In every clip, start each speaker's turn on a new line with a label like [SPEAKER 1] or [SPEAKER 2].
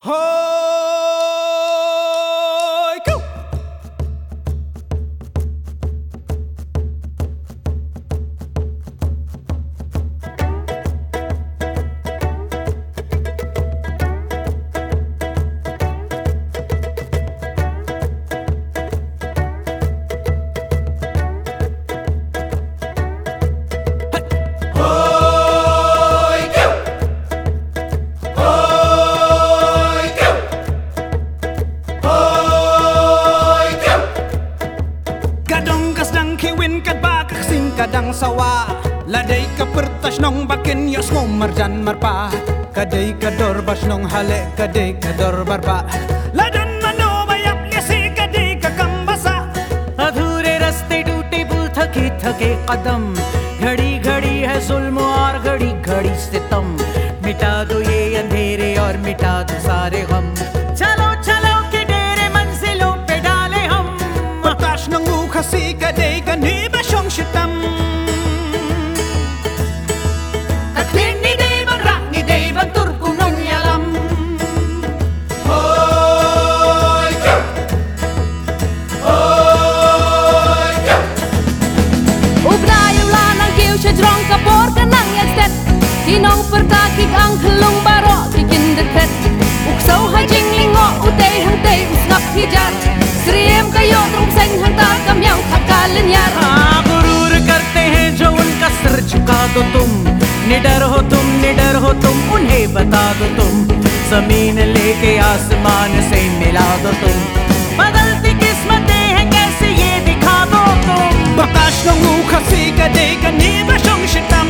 [SPEAKER 1] Hoi, go! Kadang sawa ladai ka pertas nong bakin yos ngomar jan marpa kadai kador bas nong hale kadai kador barba ladan mano bayap yasi kadai ka kambasa
[SPEAKER 2] अधूरे रास्ते टूटे पुल थके थके कदम घड़ी घड़ी है जुल्म और घड़ी घड़ी सितम मिटा दो ये अंधेरे और मिटा दो सारे गम चलो चलो के डेरे मंजिलों पे डाले हम
[SPEAKER 1] pertas nong ukhasi kadai ka ni basong shitam
[SPEAKER 3] Kinong pertakik ang kelung barok bikin deket Uksau hajing lingo utay hang tay usngap hijar Sriem kayo tung seng hang takam yang thakalen yar
[SPEAKER 2] गुरूर करते हैं जो उनका सर झुका दो तुम निडर हो तुम उन्हें बता दो तुम जमीन लेके आसमान से मिला दो तुम बदलती किस्मतें हैं कैसे ये दिखा दो तुम
[SPEAKER 1] pertas nong ukhasi kadai ka ni basong shitam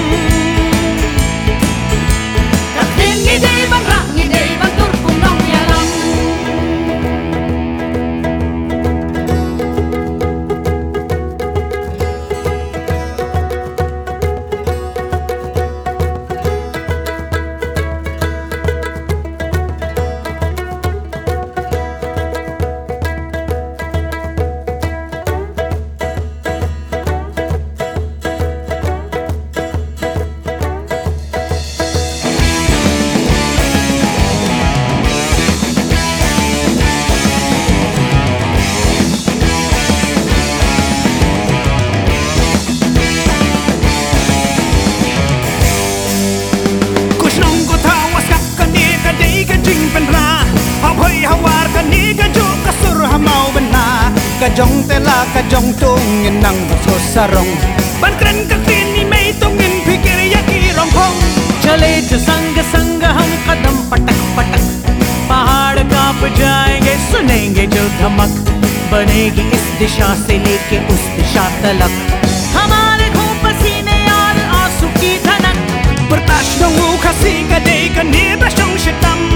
[SPEAKER 1] Kajong tela kajong tungin nang sarong ban kren ka tin ni mai tungin fikir ya ki rong khong
[SPEAKER 2] चले जो संग संग हम कदम पटक पटक पहाड़ कांप जाएंगे सुनेंगे जो धमक बनेगी इस दिशा से लेके उस दिशा तलक हमारे खून पसीने और आंसू की धनक
[SPEAKER 1] pertas nong ukhasi kadai ka ni basong shitam